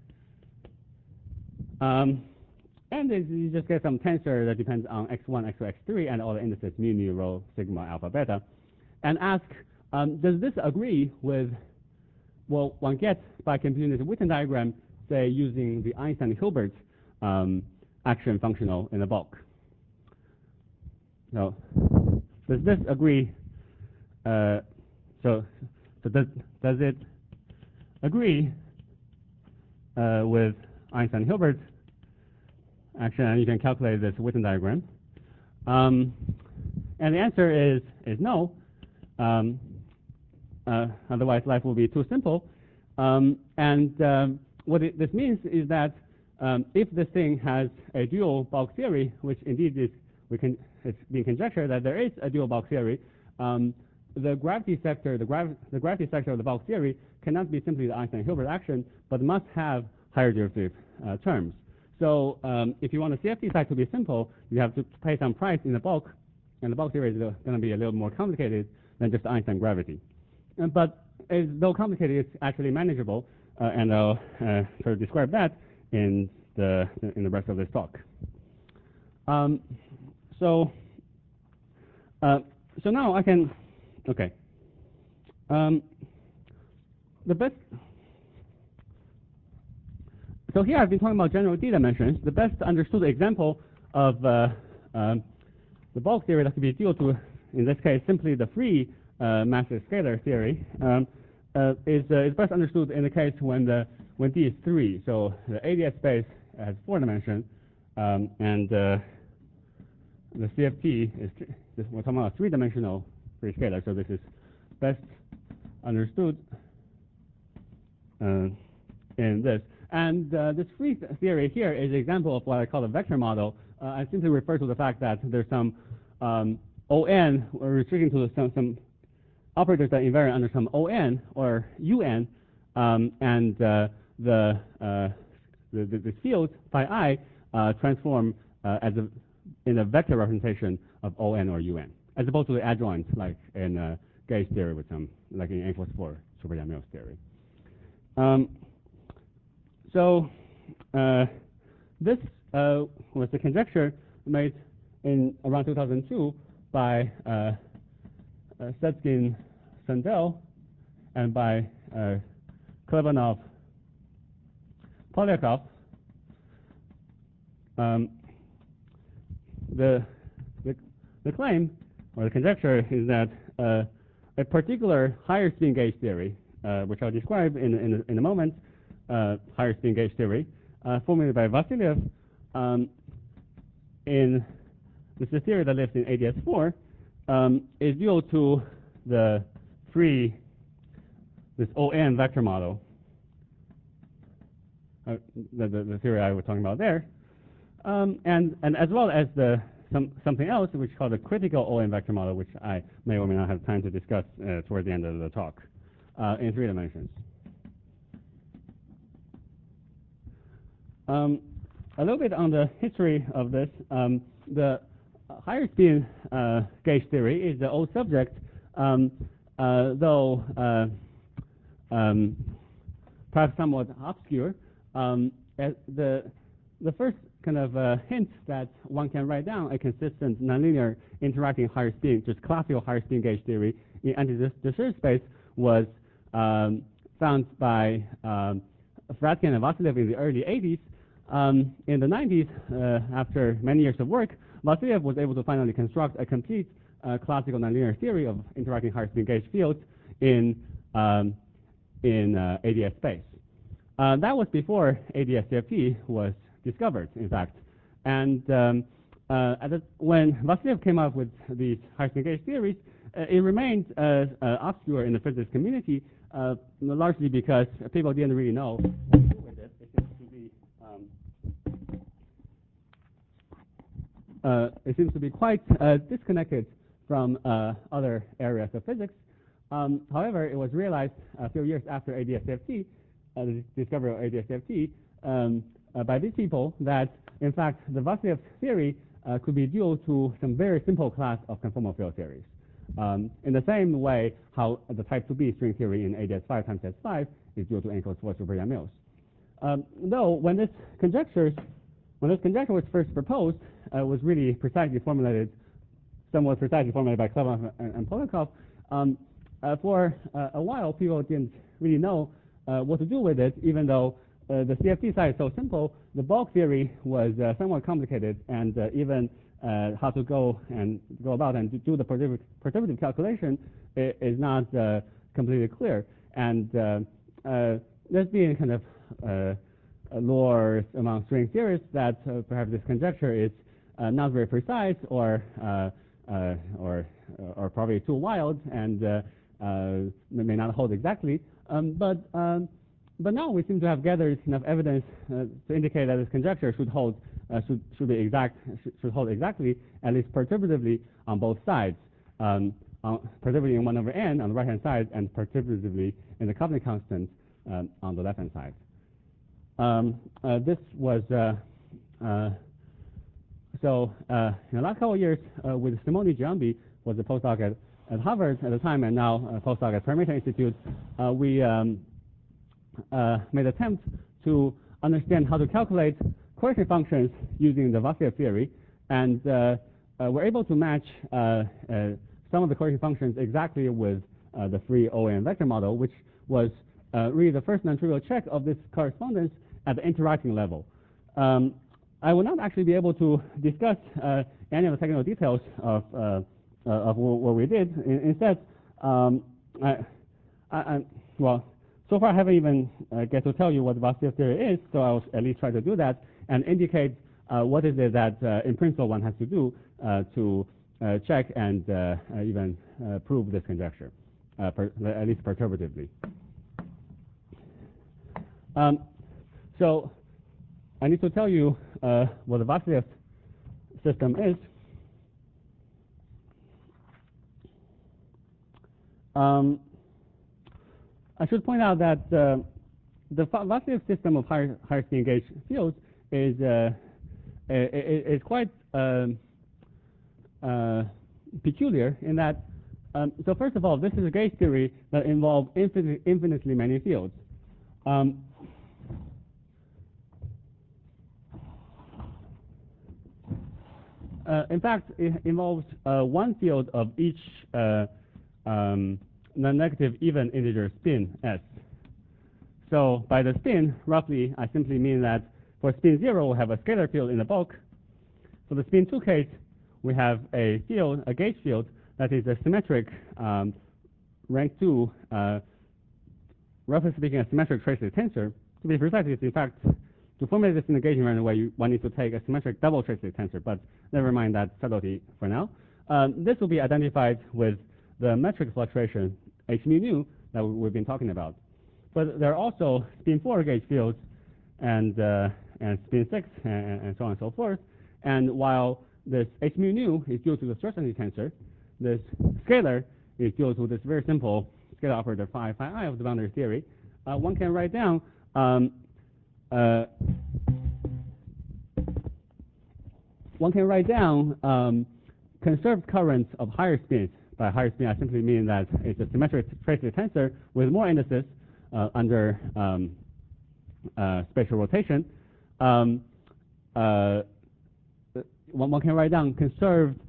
Um, and it, you just get some tensor that depends on x one, x two, x three, and all the indices mu, mu, rho, sigma, alpha, beta, and ask, um, does this agree with what one gets by computing this Witten diagram, say, using the Einstein-Hilbert um, action functional in the bulk? So, does this agree? Uh, so, so does, does it agree uh, with Einstein-Hilbert action? And you can calculate this Witten diagram. Um, and the answer is, is no. Um, uh, otherwise, life will be too simple. Um, and um, what it, this means is that um, if this thing has a dual bulk theory, which indeed is, we can, it's being conjectured that there is a dual bulk theory, um, the gravity sector, the, grav the gravity sector of the bulk theory cannot be simply the Einstein-Hilbert action, but must have higher derivative uh, terms. So um, if you want the C F T side to be simple, you have to pay some price in the bulk, and the bulk theory is going to be a little more complicated than just Einstein gravity. Uh, but it's, though complicated, it's actually manageable, uh, and I'll uh, sort of describe that in the in the rest of this talk. Um, so uh, so now I can okay. Um, the best. So here I've been talking about general D dimensions. The best understood example of uh, um, the bulk theory that could be due to, in this case, simply the free uh, massless scalar theory um, uh, is, uh, is best understood in the case when the when D is three. So the A D S space has four dimensions, um, and uh, the C F T is this, we're talking about a three-dimensional free scalar. So this is best understood uh, in this. And uh, this free theory here is an example of what I call a vector model. Uh, I simply refer to the fact that there's some um, O N, or restricting to some, some operators that invariant under some O N or U N, um, and uh, the, uh, the, the the field phi I uh, transform uh, as a in a vector representation of O N or U N, as opposed to the adjoint like in uh, gauge theory with some like in A force four super-Yang-Mills theory. Um, So uh, this uh, was the conjecture made in around two thousand two by uh, uh, Setskin Sandel and by uh, Klebanov Polyakov. Um, the, the, the claim or the conjecture is that uh, a particular higher spin gauge theory, uh, which I'll describe in, in, in a moment, Uh, higher spin gauge theory, uh, formulated by Vasiliev, um, in this is a theory that lives in A D S four, um, is due to the free, this O N vector model, uh, the, the, the theory I was talking about there, um, and, and as well as the some, something else which is called the critical O N vector model, which I may or may not have time to discuss uh, towards the end of the talk, uh, in three dimensions. Um, a little bit on the history of this. Um, the higher spin uh, gauge theory is the old subject, um, uh, though uh, um, perhaps somewhat obscure. Um, the the first kind of uh, hint that one can write down a consistent nonlinear interacting higher spin, just classical higher spin gauge theory in anti-de Sitter space was um, found by um, Fradkin and Vasiliev in the early eighties. Um, in the nineties, uh, after many years of work, Vasiliev was able to finally construct a complete uh, classical nonlinear theory of interacting higher spin gauge fields in um, in uh, A D S space. Uh, that was before A D S C F T was discovered, in fact. And um, uh, at the, when Vasiliev came up with these higher spin gauge theories, uh, it remained uh, uh, obscure in the physics community, uh, largely because people didn't really know what to do with it. It seems to be um, uh, it seems to be quite uh, disconnected from uh, other areas of physics. Um, however, it was realized a few years after A D S C F T, uh, the discovery of A D S C F T, um, uh, by these people that, in fact, the Vasiliev theory uh, could be due to some very simple class of conformal field theories. Um, in the same way how the type two B string theory in A D S five times S five is due to Engels-Schwarz over Yang-Mills. Um, though, when this conjecture, when this conjecture was first proposed, uh, was really precisely formulated, somewhat precisely formulated by Klebanov and, and Polakov, um, uh, for uh, a while, people didn't really know uh, what to do with it, even though uh, the C F T side is so simple. The bulk theory was uh, somewhat complicated, and uh, even uh, how to go and go about and do the perturbative, perturbative calculation is not uh, completely clear. And uh, uh, there's been kind of uh, lore among string theorists that uh, perhaps this conjecture is uh, not very precise, or uh, uh, or or probably too wild, and uh, uh, may not hold exactly. Um, but um, but now we seem to have gathered enough evidence uh, to indicate that this conjecture should hold uh, should should be exact should, should hold exactly, at least perturbatively, on both sides. Um, on, perturbatively in one over n on the right hand side, and perturbatively in the coupling constant um, on the left hand side. Um, uh, this was uh, uh, so uh, in the last couple of years uh, with Simone Giambi, was a postdoc at, at Harvard at the time, and now a postdoc at Parameter Institute. Uh, we um, uh, made an attempt to understand how to calculate coercion functions using the Vasiliev theory, and uh, uh, we're able to match uh, uh, some of the coercion functions exactly with uh, the free O N vector model, which was uh, really the first non-trivial check of this correspondence at the interacting level. Um, I will not actually be able to discuss uh, any of the technical details of, uh, uh, of what we did. Instead, um, I, I, I, well, so far I haven't even uh, get to tell you what the Vasiliev theory is, so I'll at least try to do that and indicate uh, what is it that uh, in principle one has to do uh, to uh, check and uh, even uh, prove this conjecture, uh, per, at least perturbatively. Um, so I need to tell you uh, what the Vasiliev system is. Um, I should point out that uh, the Vasiliev system of higher, higher spin gauge fields is uh, is quite um, uh, peculiar in that. Um, so first of all, this is a gauge theory that involves infinitely, infinitely many fields. Um, Uh, in fact, it involves uh, one field of each uh, um, non-negative even integer spin s. So by the spin, roughly, I simply mean that for spin zero, we have a scalar field in the bulk. For the spin two case, we have a field, a gauge field, that is a symmetric um, rank two, uh, roughly speaking, a symmetric traceless tensor. To be precise, it's in fact, to formulate this in a gauging random way, you, one needs to take a symmetric double traceless tensor, but never mind that subtlety for now. Um, this will be identified with the metric fluctuation h mu nu that we've been talking about. But there are also spin four gauge fields and uh, and spin six and, and so on and so forth. And while this h mu nu is due to the certainty tensor, this scalar is due to this very simple scalar operator phi phi I of the boundary theory. Uh, one can write down um, uh, one can write down um, conserved currents of higher spins. By higher spin, I simply mean that it's a symmetric traceless tensor with more indices uh, under um, uh, spatial rotation. Um, uh, one, one can write down conserved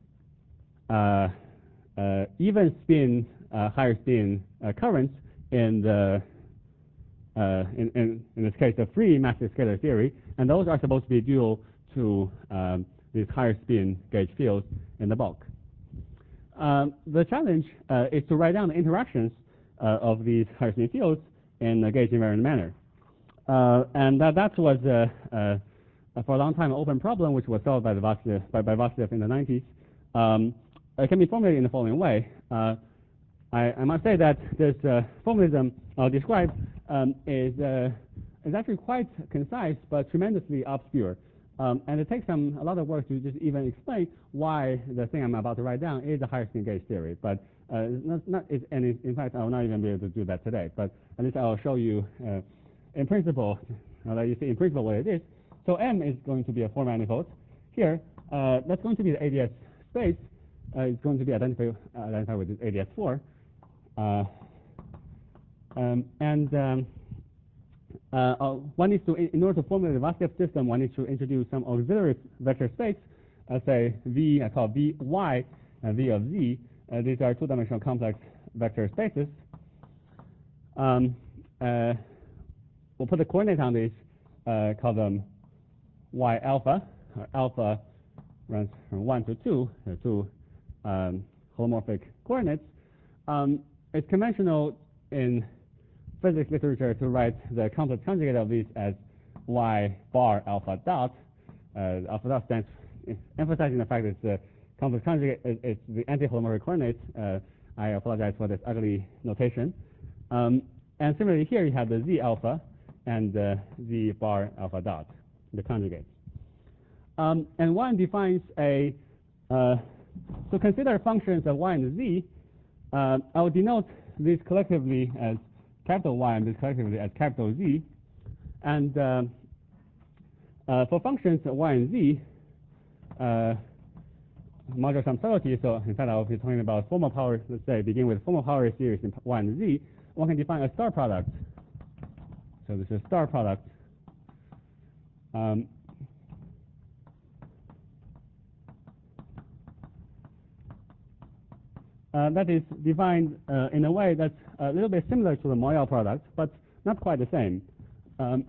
uh, uh, even spin, uh, higher spin uh, currents in the uh, in, in, in this case the free massive scalar theory, and those are supposed to be due to um, these higher spin gauge fields in the bulk. Um, the challenge uh, is to write down the interactions uh, of these higher spin fields in a gauge invariant manner. Uh, and that, that was, uh, uh, for a long time, an open problem which was solved by, the Vasilev, by, by Vasilev in the nineties. Um, it can be formulated in the following way. Uh, I, I must say that this uh, formalism I'll describe um, is, uh, is actually quite concise but tremendously obscure. Um, and it takes some a lot of work to just even explain why the thing I'm about to write down is a higher spin gauge theory. But uh, not, not it's, and in fact, I will not even be able to do that today. But at least I'll show you uh, in principle. I'll let you see in principle what it is. So M is going to be a four manifold. Here, uh, that's going to be the A D S space. Uh, it's going to be identified, uh, identified with this A D S four. Uh, um, and um, Uh, uh, one needs to, in order to formulate the Vasilev system, one needs to introduce some auxiliary vector space, uh, say V, I call V Y and V of Z. Uh, these are two-dimensional complex vector spaces. Um, uh, we'll put the coordinate on these, uh, call them Y alpha. Uh, alpha runs from one to two, uh, two um, holomorphic coordinates. Um, it's conventional in physics literature to write the complex conjugate of these as Y bar alpha dot. Uh, alpha dot stands emphasizing the fact that it's the complex conjugate is, is the anti-holomorphic coordinate. Uh, I apologize for this ugly notation. Um, and similarly here you have the Z alpha and uh, Z bar alpha dot, the conjugates. Um, and one defines a, uh, so consider functions of Y and Z. Uh, I will denote these collectively as capital Y and this collectively as capital Z. And uh, uh, for functions Y and Z, uh, module some subtlety, so in fact I'll be talking about formal power, let's say begin with formal power series in Y and Z, one can define a star product. So this is a star product. Um, uh, that is defined uh, in a way that's a little bit similar to the Moyal product, but not quite the same. Um,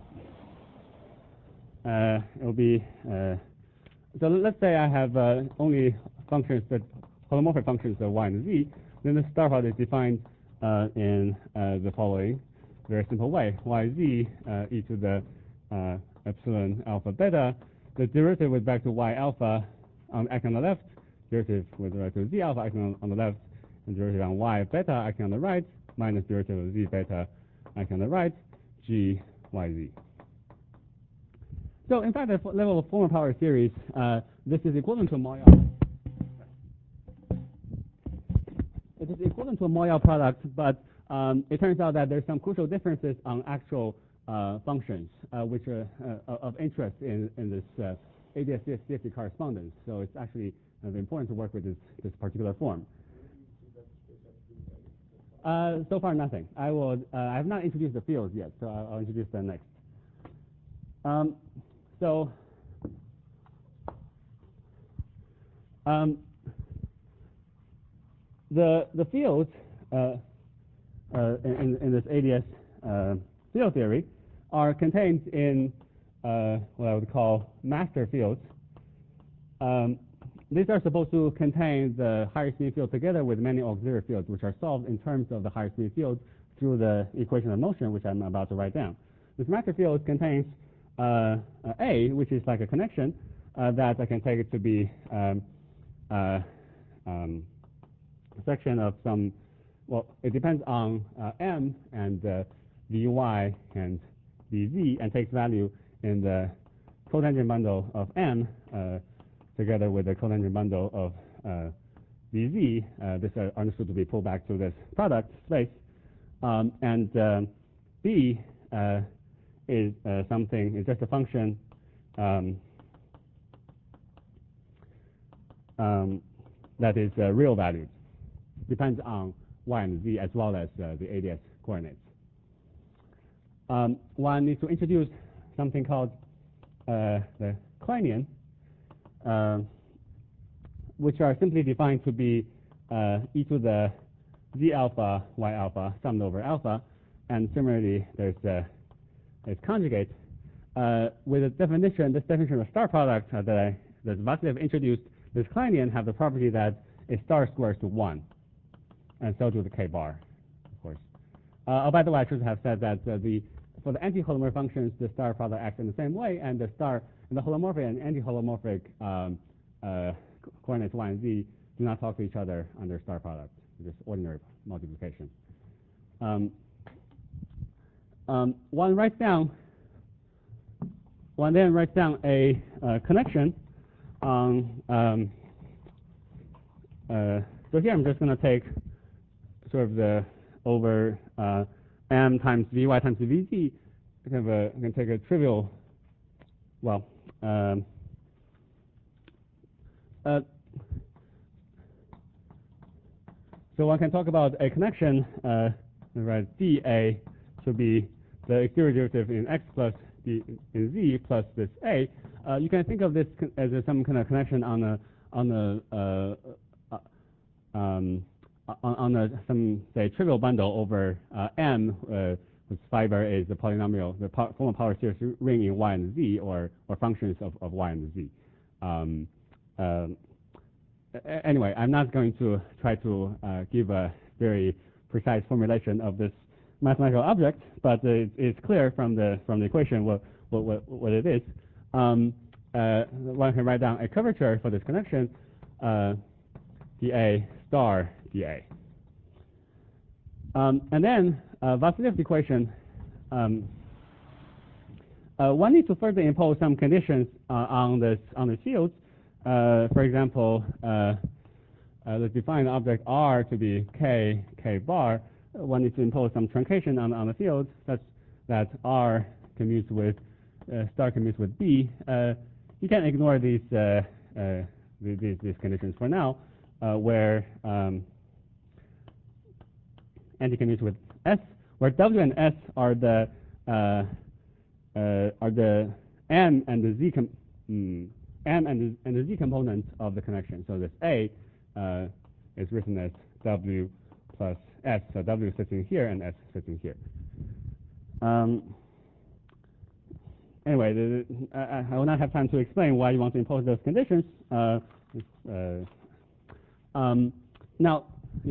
uh, it will be, uh, so let's say I have uh, only functions that, holomorphic functions of Y and Z, then the star product is defined uh, in uh, the following very simple way. Yz uh, e to the uh, epsilon alpha beta, the derivative with back to Y alpha on acting on the left, derivative with respect to Z alpha acting on, on the left, and derivative on Y beta acting on the right, minus derivative of Z beta acting on the right, G Yz. So in fact, at the level of formal power series, uh, this is equivalent to a Moyal. It is equivalent to a Moyal product, but um, it turns out that there's some crucial differences on actual uh, functions, uh, which are uh, of interest in, in this uh, A D S C F T correspondence. So it's actually uh, important to work with this, this particular form. Uh, so far, nothing. I will. Uh, I have not introduced the fields yet, so I'll, I'll introduce them next. Um, so. Um, the the fields uh, uh, in, in this A D S uh, field theory are contained in uh, what I would call master fields. Um, these are supposed to contain the higher spin field together with many auxiliary fields, which are solved in terms of the higher spin field through the equation of motion, which I'm about to write down. This master field contains uh, A, which is like a connection uh, that I can take it to be um, uh, um, a section of some, well, it depends on uh, M and uh, Vy and Vz, and takes value in the cotangent bundle of M uh, together with the cotangent bundle of uh, Vz. Uh, this are understood to be pulled back to this product space. Um, and uh, B uh, is uh, something, is just a function um, um, that is uh, real valued. Depends on y and z as well as uh, the A D S coordinates. Um, one needs to introduce something called uh, the Kleinian, uh, which are simply defined to be uh, e to the z alpha y alpha summed over alpha, and similarly there's uh, its conjugate. Uh, with a definition, this definition of star product uh, that I, that Vasilev introduced, this Kleinian have the property that a star squares to one, and so do the k bar, of course. Uh, oh, by the way, I should have said that uh, the for the anti-holomorphic functions, the star product acts in the same way, and the star and the holomorphic and anti-holomorphic um, uh, coordinates y and z do not talk to each other under star product, just ordinary multiplication. Um, um, one writes down, one then writes down a uh, connection on. Um, uh, so here I'm just going to take sort of the over uh, m times vy times vz. I can, have a, I can take a trivial, well, um, uh, so one can talk about a connection, uh, right? dA should be the exterior derivative in x plus d in z plus this a. Uh, you can think of this as a, some kind of connection on a on a uh, uh, um, on, on a, some say trivial bundle over uh, M, uh, whose fiber is the polynomial, the po formal power series ring in y and z, or or functions of, of y and z. Um, uh, anyway, I'm not going to try to uh, give a very precise formulation of this mathematical object, but uh, it, it's clear from the from the equation what what what, what it is. Um, uh, one can write down a curvature for this connection, uh, dA star dA. Um, and then uh, Vasilev's equation, um, uh, one needs to further impose some conditions uh, on this on the fields. Uh, for example, uh, uh, let's define the object R to be k k bar. One needs to impose some truncation on on the field such that R commutes with uh, star commutes with B. Uh, you can ignore these uh, uh, these, these conditions for now, uh, where um, anti-commutes with S, where W and S are the uh, uh, are the M and the Z com mm, M and the, and the Z components of the connection. So this A uh, is written as W plus S. So W sits in here and S sits in here. Um, anyway, the, the, I, I will not have time to explain why you want to impose those conditions. Uh, uh, um, now, yeah.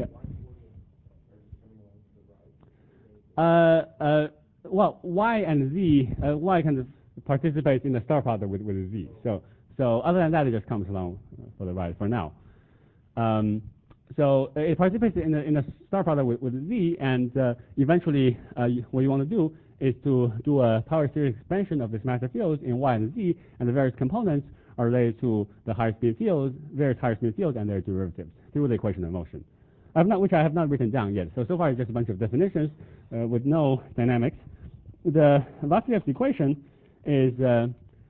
Uh, uh, well, y and z, uh, y kind of participates in the star product with, with z. So, so other than that, it just comes along for the ride for now. Um, so it participates in the in the star product with, with z, and uh, eventually, uh, what you want to do is to do a power series expansion of this massive fields in y and z, and the various components are related to the higher speed fields, various higher speed fields, and their derivatives through the equation of motion. I have not, which I have not written down yet. So so far, it's just a bunch of definitions uh, with no dynamics. The Vasilev's equation is uh,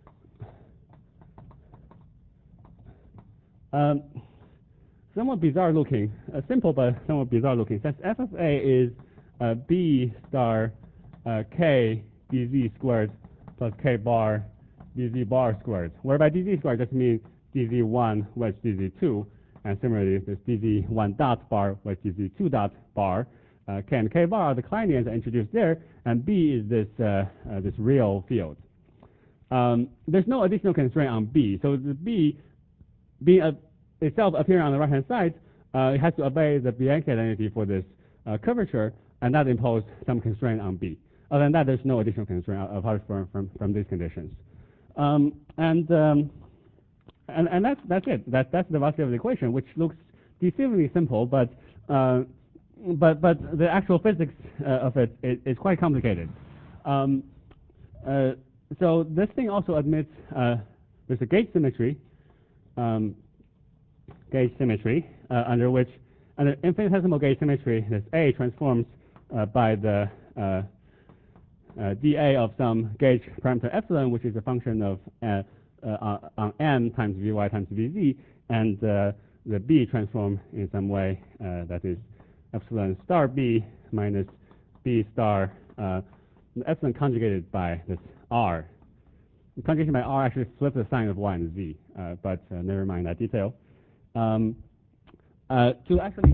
um, somewhat bizarre looking, uh, simple but somewhat bizarre looking. Since f of a is uh, b star uh, k dz squared plus k bar dz bar squared, whereby dz squared just means dz one wedge dz two. And similarly, this dz one dot bar with dz two dot bar. Uh, k and k bar are the Kleinians introduced there, and B is this uh, uh, this real field. Um, there's no additional constraint on B, so the B, being a, itself appearing on the right-hand side, uh, it has to obey the Bianchi identity for this uh, curvature, and that imposes some constraint on B. Other than that, there's no additional constraint apart from from, from these conditions. Um, and um, And, and that's that's it. That that's the Vasilev equation, which looks deceivingly simple, but uh, but but the actual physics uh, of it is, is quite complicated. Um, uh, so this thing also admits uh, there's a gauge symmetry, um, gauge symmetry uh, under which under infinitesimal gauge symmetry, this A transforms uh, by the uh, uh, dA of some gauge parameter epsilon, which is a function of uh, Uh, on m times vy times vz and uh, the B transform in some way uh, that is epsilon star B minus B star uh, epsilon conjugated by this R. The conjugation by R actually flips the sign of Y and Z, uh, but uh, never mind that detail. Um, uh, to actually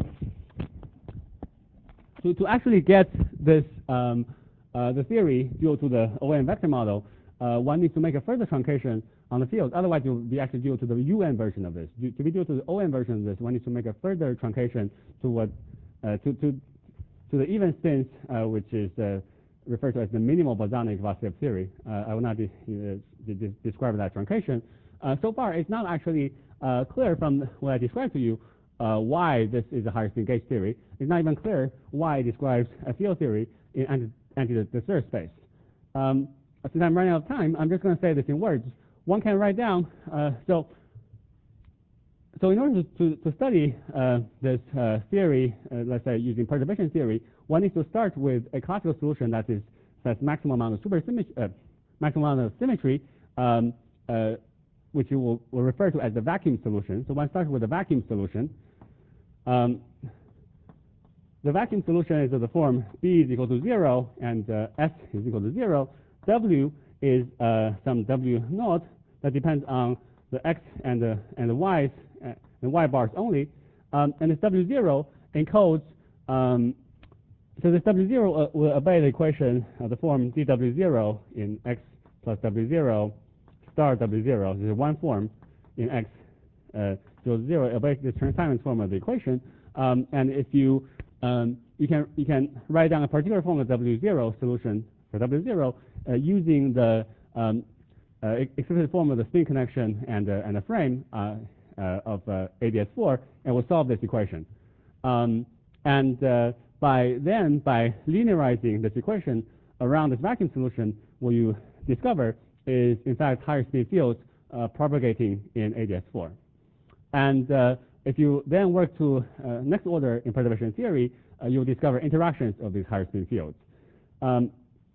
to, to actually get this um, uh, the theory due to the O N vector model, uh, one needs to make a further truncation on the field. Otherwise, it will be actually due to the U N version of this. To be due to the O N version of this, one needs to make a further truncation to what uh, to to to the even spins, uh, which is uh, referred to as the minimal bosonic Vasilev theory. Uh, I will not de de de describe that truncation. Uh, so far, it's not actually uh, clear from what I described to you uh, why this is a higher spin gauge theory. It's not even clear why it describes a field theory in anti, anti the, the third space. Um, since I'm running out of time, I'm just going to say this in words. One can write down, uh, so so in order to, to, to study uh, this uh, theory, uh, let's say using perturbation theory, one needs to start with a classical solution that is has maximum amount of supersymmetry, uh, maximum amount of symmetry, um, uh, which you will, will refer to as the vacuum solution. So one starts with a vacuum solution. Um, the vacuum solution is of the form B is equal to zero and uh, S is equal to zero. W is uh, some W naught that depends on the X and the and the Y's uh, and Y bars only, um, and this W zero encodes. Um, so this W zero uh, will obey the equation of the form D W zero in X plus W zero star W zero. This is one form in X uh, zero zero. It obeys the Chern-Simons form of the equation, um, and if you um, you can you can write down a particular form of W zero solution for W zero uh, using the um, uh, explicit form of the spin connection and uh, and the frame uh, uh, of uh, A D S four, and we'll solve this equation. Um, and uh, by then, by linearizing this equation around this vacuum solution, what you discover is in fact higher spin fields uh, propagating in A D S four. And uh, if you then work to uh, next order in perturbation theory, uh, you'll discover interactions of these higher spin fields. Um,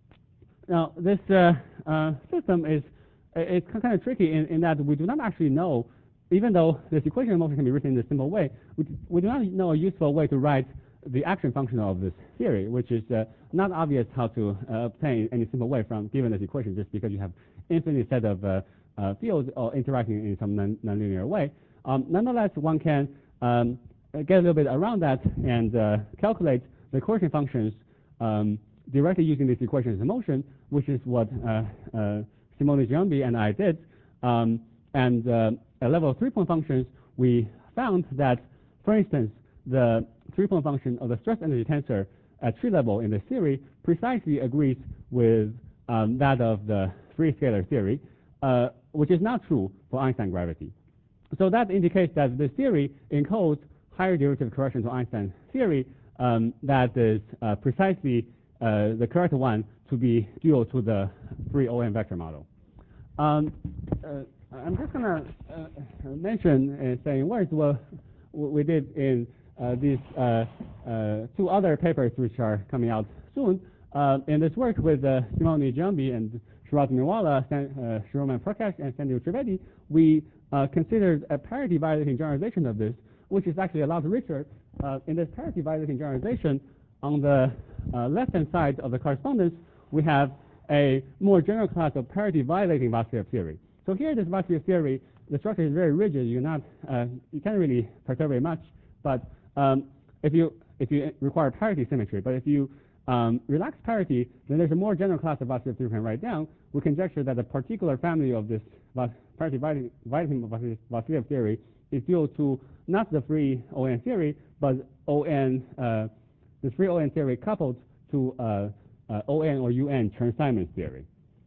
now, this uh, uh, system is it's kind of tricky in, in that we do not actually know, even though this equation of motion can be written in a simple way, we, we do not know a useful way to write the action function of this theory, which is uh, not obvious how to uh, obtain any simple way from given this equation, just because you have infinite set of uh, uh, fields all interacting in some non nonlinear way. Um, nonetheless, one can um, get a little bit around that and uh, calculate the coordinate functions um, directly using these equations of motion, which is what uh, uh, Simone Giambi and I did. Um, and uh, at level of three-point functions, we found that, for instance, the three-point function of the stress energy tensor at tree level in this theory precisely agrees with um, that of the free scalar theory, uh, which is not true for Einstein gravity. So that indicates that this theory encodes higher derivative correction to Einstein theory um, that is uh, precisely uh, the correct one to be dual to the free O N vector model. Um, uh, I'm just going to uh, mention and say in words what we did in uh, these uh, uh, two other papers which are coming out soon. Uh, in this work with uh, Simone Giambi and Shirath Nirwala, uh, Shiroman Prakash, and Sandeep Trivedi, we uh, considered a parity violating generalization of this, which is actually a lot richer. Uh, in this parity violating generalization, on the uh, left-hand side of the correspondence, we have a more general class of parity violating Vasilev theory. So here, this Vasilev theory, the structure is very rigid. You're not, uh, you can't really perturb it much. But um, if you if you require parity symmetry, but if you um, relax parity, then there's a more general class of Vasilev theory we can write down. We conjecture that a particular family of this parity violating Vasilev theory is due to not the free O N theory, but O N, uh, the free O N theory coupled to uh, uh, O N or U N Chern-Simons theory,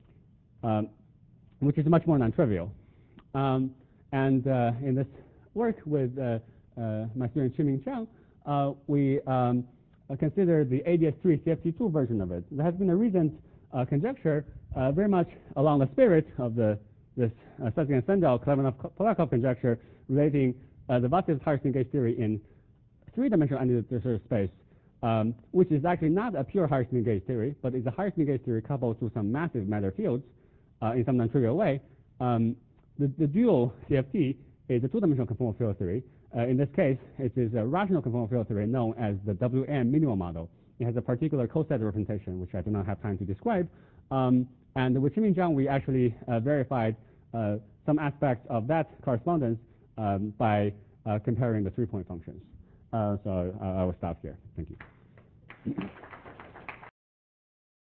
um, which is much more non-trivial. Um, and uh, in this work with uh, uh, my student Qiming Chang, uh, we um, uh, consider the A D S three C F T two version of it. There has been a recent uh, conjecture uh, very much along the spirit of the this uh, Susskind Sandel Klebanov-Polakov conjecture relating uh, the Vasilev higher spin gauge theory in three-dimensional antideterministic space, um, which is actually not a pure higher spin gauge theory, but is a higher spin gauge theory coupled to some massive matter fields uh, in some non-trivial way. Um, the, the dual C F T is a two-dimensional conformal field theory. Uh, in this case, it is a rational conformal field theory known as the W M minimal model. It has a particular co-set representation, which I do not have time to describe. Um, and with Qiming Zhang, we actually uh, verified uh, some aspects of that correspondence um, by uh, comparing the three-point functions. Uh, so uh, I will stop here. Thank you.